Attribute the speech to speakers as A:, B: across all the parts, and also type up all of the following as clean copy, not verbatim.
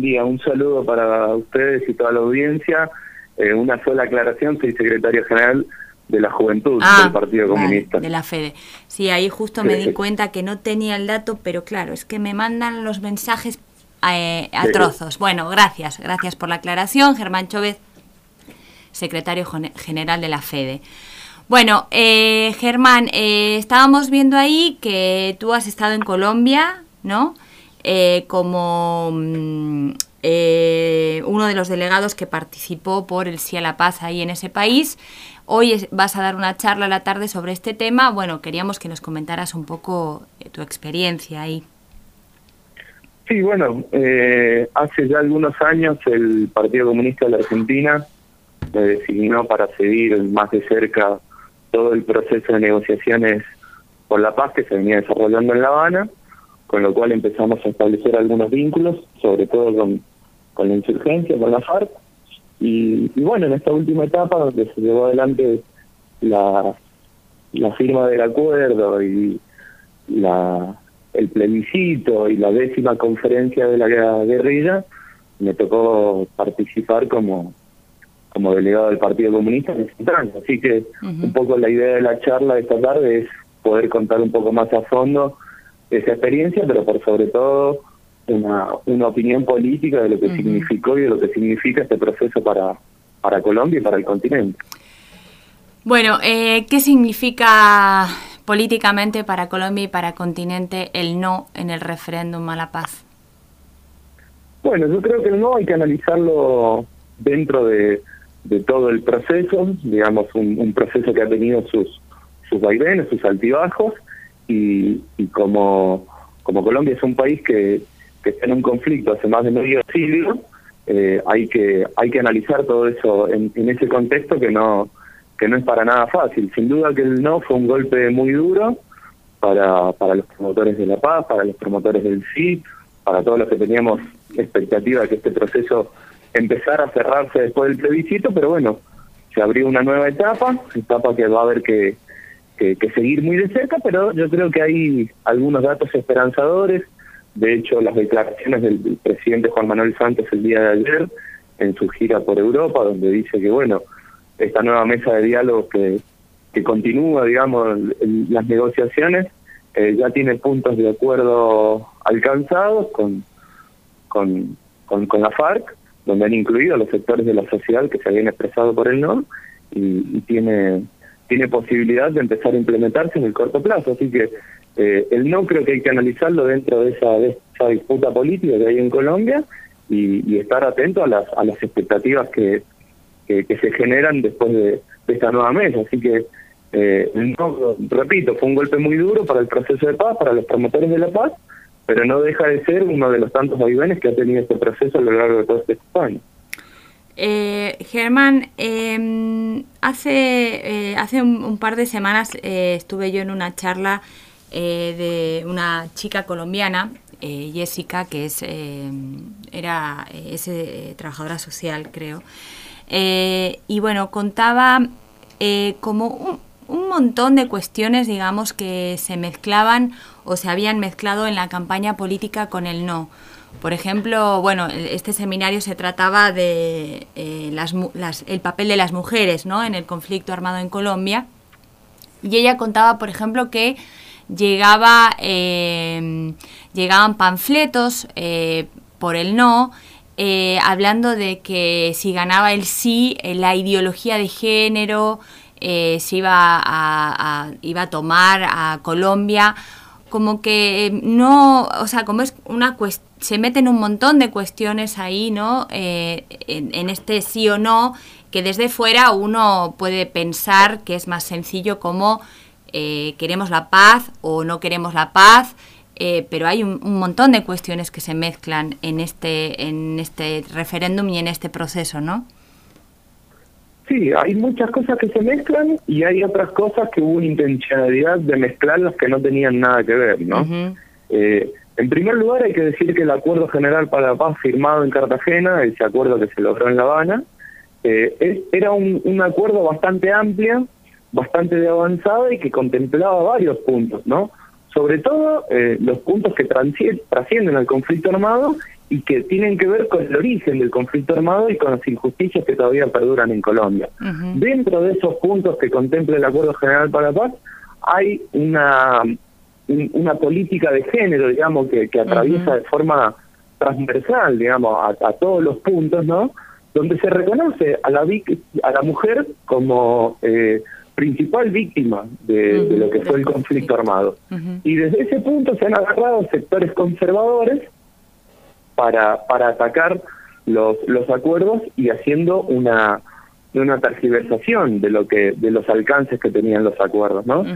A: día, un saludo para ustedes y toda la audiencia. Una sola aclaración, soy secretario general de la Juventud del Partido Comunista.
B: De la FEDE. Sí, ahí justo me di cuenta que no tenía el dato, pero claro, es que me mandan los mensajes a trozos. Bueno, gracias por la aclaración. Germán Chóvez, secretario general de la FEDE. Bueno, Germán, estábamos viendo ahí que tú has estado en Colombia, ¿no? Como uno de los delegados que participó por el Sí a la Paz ahí en ese país. Hoy vas a dar una charla a la tarde sobre este tema. Bueno, queríamos que nos comentaras un poco tu experiencia ahí.
A: Sí, bueno, hace ya algunos años el Partido Comunista de la Argentina me designó para seguir más de cerca todo el proceso de negociaciones por la paz que se venía desarrollando en La Habana, con lo cual empezamos a establecer algunos vínculos, sobre todo con la insurgencia, con la FARC, y bueno, en esta última etapa donde se llevó adelante la firma del acuerdo y el plebiscito y la 10ª conferencia de la guerrilla, me tocó participar como delegado del Partido Comunista en ese trance. Así que un poco la idea de la charla de esta tarde es poder contar un poco más a fondo esa experiencia, pero por sobre todo una opinión política de lo que significó y de lo que significa este proceso para Colombia y para el continente.
B: Bueno, ¿qué significa políticamente para Colombia y para el continente el no en el referéndum a la paz?
A: Bueno, yo creo que el no hay que analizarlo dentro de todo el proceso, digamos, un proceso que ha tenido sus vaivenes, sus altibajos, y como Colombia es un país que está en un conflicto hace más de medio siglo, hay que analizar todo eso en ese contexto que no es para nada fácil. Sin duda que el no fue un golpe muy duro para los promotores de la paz, para los promotores del sí, para todos los que teníamos expectativa de que este proceso empezara a cerrarse después del plebiscito, pero bueno, se abrió una nueva etapa que va a haber que seguir muy de cerca, pero yo creo que hay algunos datos esperanzadores. De hecho, las declaraciones del presidente Juan Manuel Santos el día de ayer en su gira por Europa, donde dice que bueno, esta nueva mesa de diálogo que continúa, digamos, las negociaciones, ya tiene puntos de acuerdo alcanzados con la FARC, donde han incluido a los sectores de la sociedad que se habían expresado por el no, y tiene posibilidad de empezar a implementarse en el corto plazo. Así que el no creo que hay que analizarlo dentro de esa disputa política que hay en Colombia y estar atento a las expectativas que se generan después de esta nueva mesa. Así que el no, repito, fue un golpe muy duro para el proceso de paz, para los promotores de la paz, pero no deja de ser uno de los tantos vaivenes que ha tenido este proceso a lo largo de todos estos años.
B: Germán, hace un par de semanas estuve yo en una charla de una chica colombiana, Jessica, que es trabajadora social, creo, y bueno, contaba como un montón de cuestiones, digamos, que se mezclaban o se habían mezclado en la campaña política con el no. Por ejemplo, bueno, este seminario se trataba de el papel de las mujeres, ¿no?, en el conflicto armado en Colombia, y ella contaba, por ejemplo, que llegaban panfletos por el no, hablando de que si ganaba el sí, la ideología de género se iba a tomar a Colombia, como que no, o sea, como es una se meten un montón de cuestiones ahí, ¿no?, en este sí o no, que desde fuera uno puede pensar que es más sencillo, como queremos la paz o no queremos la paz, pero hay un montón de cuestiones que se mezclan en este referéndum y en este proceso, ¿no?
A: Sí, hay muchas cosas que se mezclan y hay otras cosas que hubo una intencionalidad de mezclarlas que no tenían nada que ver, ¿no? En primer lugar, hay que decir que el Acuerdo General para la Paz firmado en Cartagena, ese acuerdo que se logró en La Habana, era un acuerdo bastante amplio, bastante de avanzada y que contemplaba varios puntos, ¿no? Sobre todo los puntos que trascienden al conflicto armado y que tienen que ver con el origen del conflicto armado y con las injusticias que todavía perduran en Colombia. Dentro de esos puntos que contempla el Acuerdo General para la Paz, hay una política de género, digamos, que atraviesa de forma transversal, digamos, a todos los puntos, ¿no? Donde se reconoce a la mujer como principal víctima de lo que fue el conflicto armado. Y desde ese punto se han agarrado sectores conservadores para atacar los acuerdos y haciendo una tergiversación de los alcances que tenían los acuerdos, ¿no?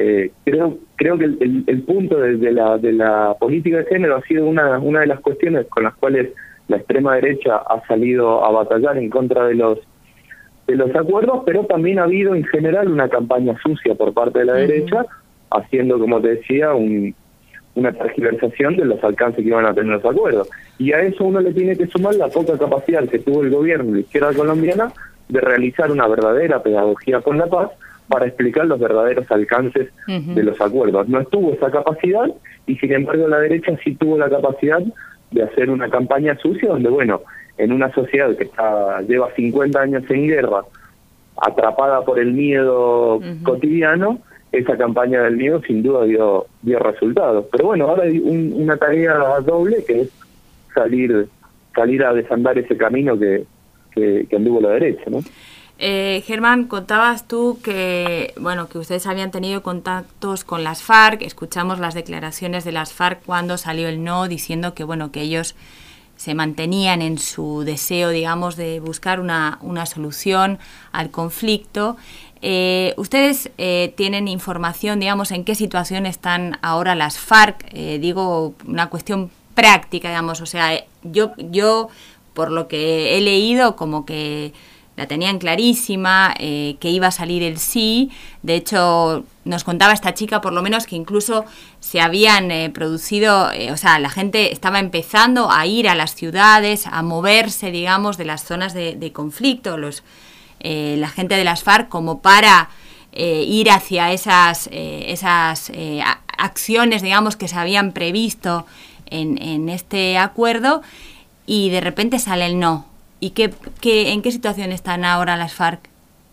A: Creo que el punto de la política de género ha sido una de las cuestiones con las cuales la extrema derecha ha salido a batallar en contra de los acuerdos, pero también ha habido en general una campaña sucia por parte de la derecha, haciendo, como te decía, una tergiversación de los alcances que iban a tener los acuerdos. Y a eso uno le tiene que sumar la poca capacidad que tuvo el gobierno de la izquierda colombiana de realizar una verdadera pedagogía con la paz para explicar los verdaderos alcances de los acuerdos. No estuvo esa capacidad y sin embargo la derecha sí tuvo la capacidad de hacer una campaña sucia donde, bueno, en una sociedad que lleva 50 años en guerra, atrapada por el miedo cotidiano, esa campaña del miedo sin duda dio resultados. Pero bueno, ahora hay una tarea doble que es salir a desandar ese camino que anduvo la derecha, ¿no?
B: Germán, contabas tú que ustedes habían tenido contactos con las FARC. Escuchamos las declaraciones de las FARC cuando salió el no, diciendo que que ellos se mantenían en su deseo, digamos, de buscar una solución al conflicto. ¿Ustedes tienen información, digamos, en qué situación están ahora las FARC? Digo, una cuestión práctica, digamos, o sea, yo por lo que he leído, como que la tenían clarísima, que iba a salir el sí. De hecho, nos contaba esta chica, por lo menos, que incluso se habían producido, o sea, la gente estaba empezando a ir a las ciudades, a moverse, digamos, de las zonas de conflicto, la gente de las FARC, como para ir hacia esas acciones, digamos, que se habían previsto en este acuerdo, y de repente sale el no. ¿Y en qué situación están ahora las FARC?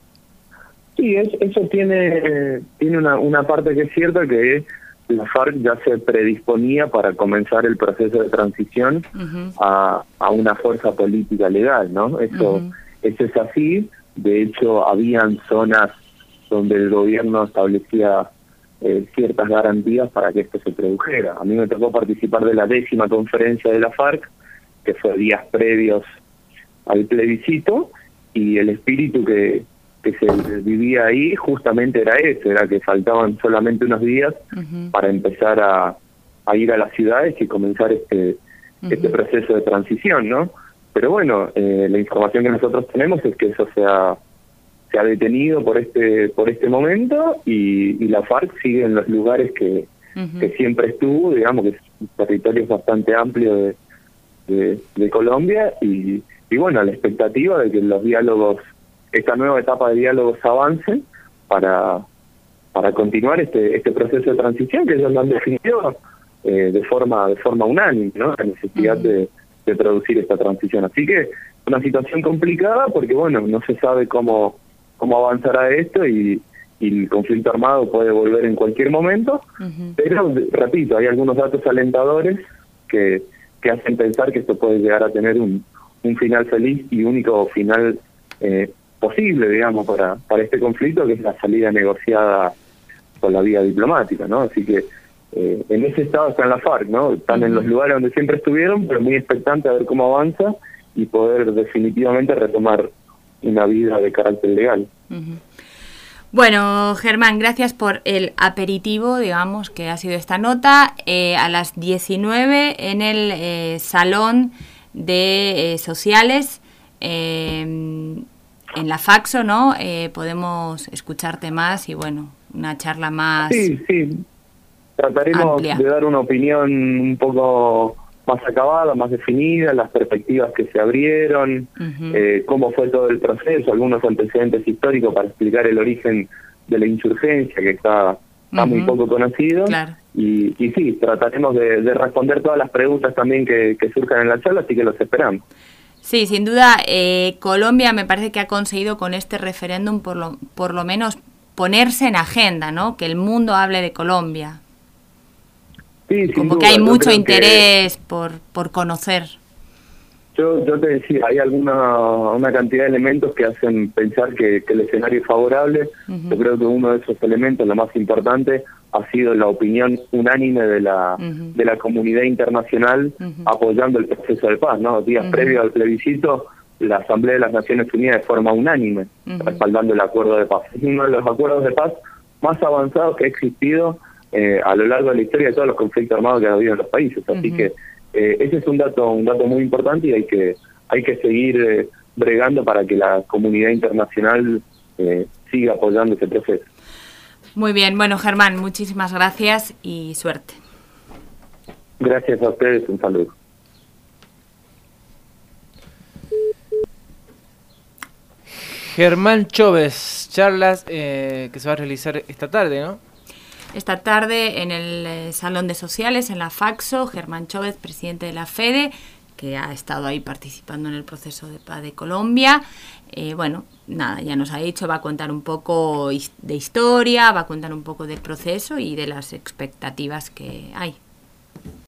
A: Sí, eso tiene una parte que es cierta, que la FARC ya se predisponía para comenzar el proceso de transición a una fuerza política legal, ¿no? Eso es así. De hecho, habían zonas donde el gobierno establecía ciertas garantías para que esto se produjera. A mí me tocó participar de la 10ª conferencia de la FARC, que fue días previos al plebiscito, y el espíritu que se vivía ahí justamente era ese, era que faltaban solamente unos días para empezar a ir a las ciudades y comenzar este proceso de transición, ¿no? Pero bueno, la información que nosotros tenemos es que eso se ha detenido por este momento, y la FARC sigue en los lugares que siempre estuvo, digamos que es un territorio bastante amplio de Colombia, y bueno, la expectativa de que los diálogos, esta nueva etapa de diálogos avance para continuar este proceso de transición que ellos lo han definido de forma unánime, ¿no? La necesidad de producir esta transición. Así que una situación complicada porque, bueno, no se sabe cómo avanzará esto, y el conflicto armado puede volver en cualquier momento, pero, repito, hay algunos datos alentadores que hacen pensar que esto puede llegar a tener un final feliz y único final posible, digamos, para este conflicto, que es la salida negociada por la vía diplomática, ¿no? Así que en ese estado están las FARC, ¿no? Están en los lugares donde siempre estuvieron, pero muy expectantes a ver cómo avanza y poder definitivamente retomar una vida de carácter legal.
B: Bueno, Germán, gracias por el aperitivo, digamos, que ha sido esta nota. A las 19 en el Salón de Sociales, en la Faxo, ¿no? Podemos escucharte más y, bueno, una charla más
A: Sí. Trataremos
B: amplia
A: de dar una opinión un poco más acabada, más definida, las perspectivas que se abrieron, cómo fue todo el proceso, algunos antecedentes históricos para explicar el origen de la insurgencia, que está muy poco conocido,
B: claro,
A: y sí, trataremos de responder todas las preguntas también que surjan en la charla, así que los esperamos.
B: Sí, sin duda, Colombia me parece que ha conseguido con este referéndum por lo menos ponerse en agenda, ¿no? Que el mundo hable de Colombia.
A: Sí,
B: como
A: duda,
B: que hay mucho interés
A: que
B: por conocer.
A: Yo te decía, hay una cantidad de elementos que hacen pensar que el escenario es favorable. Yo creo que uno de esos elementos, lo más importante, ha sido la opinión unánime de la comunidad internacional apoyando el proceso de paz, ¿no? Días previos al plebiscito, la Asamblea de las Naciones Unidas de forma unánime respaldando el acuerdo de paz. Es uno de los acuerdos de paz más avanzados que ha existido a lo largo de la historia de todos los conflictos armados que ha habido en los países. Así que ese es un dato muy importante y hay que seguir bregando para que la comunidad internacional siga apoyando ese proceso.
B: Muy bien, bueno, Germán, muchísimas gracias y suerte.
A: Gracias a ustedes, un saludo.
C: Germán Choves, charlas que se va a realizar esta tarde, ¿no?
B: Esta tarde en el Salón de Sociales, en la Faxo, Germán Choves, presidente de la FEDE, que ha estado ahí participando en el proceso de paz de Colombia. Bueno, nada, ya nos ha dicho, va a contar un poco de historia, va a contar un poco del proceso y de las expectativas que hay.